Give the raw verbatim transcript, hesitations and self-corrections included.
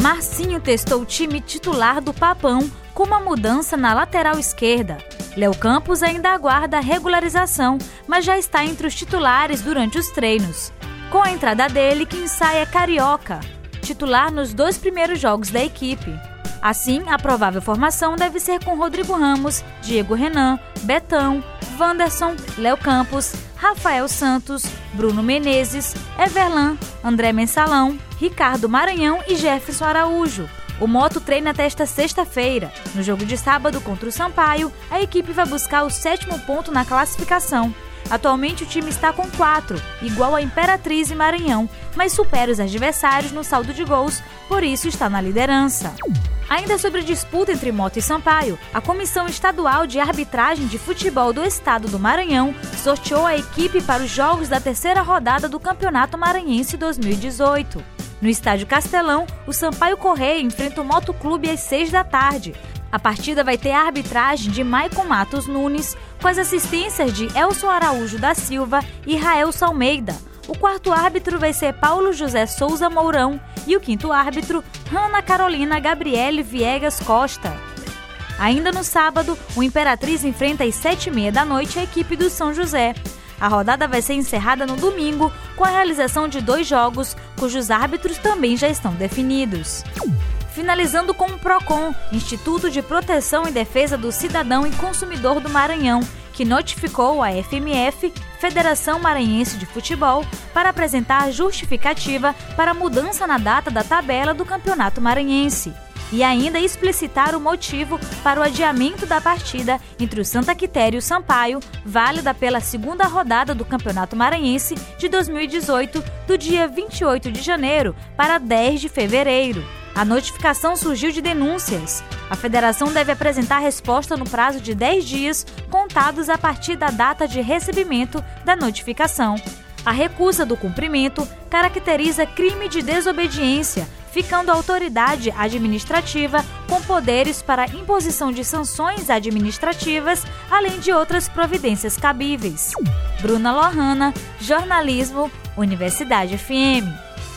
Marcinho testou o time titular do Papão com uma mudança na lateral esquerda. Léo Campos ainda aguarda a regularização, mas já está entre os titulares durante os treinos. Com a entrada dele, quem sai é Carioca, titular nos dois primeiros jogos da equipe. Assim, a provável formação deve ser com Rodrigo Ramos, Diego Renan, Betão, Wanderson, Léo Campos, Rafael Santos, Bruno Menezes, Everlan, André Mensalão, Ricardo Maranhão e Jefferson Araújo. O Moto treina até esta sexta-feira. No jogo de sábado contra o Sampaio, a equipe vai buscar o sétimo ponto na classificação. Atualmente o time está com quatro, igual a Imperatriz e Maranhão, mas supera os adversários no saldo de gols, por isso está na liderança. Ainda sobre a disputa entre Moto e Sampaio, a Comissão Estadual de Arbitragem de Futebol do Estado do Maranhão sorteou a equipe para os jogos da terceira rodada do Campeonato Maranhense dois mil e dezoito. No Estádio Castelão, o Sampaio Correia enfrenta o Moto Clube às seis da tarde. A partida vai ter a arbitragem de Maicon Matos Nunes, com as assistências de Elson Araújo da Silva e Raelson Almeida. O quarto árbitro vai ser Paulo José Souza Mourão e o quinto árbitro, Ana Carolina Gabriele Viegas Costa. Ainda no sábado, o Imperatriz enfrenta às sete e meia da noite a equipe do São José. A rodada vai ser encerrada no domingo com a realização de dois jogos, cujos árbitros também já estão definidos. Finalizando com o PROCON, Instituto de Proteção e Defesa do Cidadão e Consumidor do Maranhão, que notificou a F M F, Federação Maranhense de Futebol, para apresentar a justificativa para a mudança na data da tabela do Campeonato Maranhense e ainda explicitar o motivo para o adiamento da partida entre o Santa Quitéria e o Sampaio, válida pela segunda rodada do Campeonato Maranhense de dois mil e dezoito, do dia vinte e oito de janeiro para dez de fevereiro. A notificação surgiu de denúncias. A federação deve apresentar resposta no prazo de dez dias, contados a partir da data de recebimento da notificação. A recusa do cumprimento caracteriza crime de desobediência, ficando a autoridade administrativa com poderes para imposição de sanções administrativas, além de outras providências cabíveis. Bruna Lohana, Jornalismo, Universidade F M.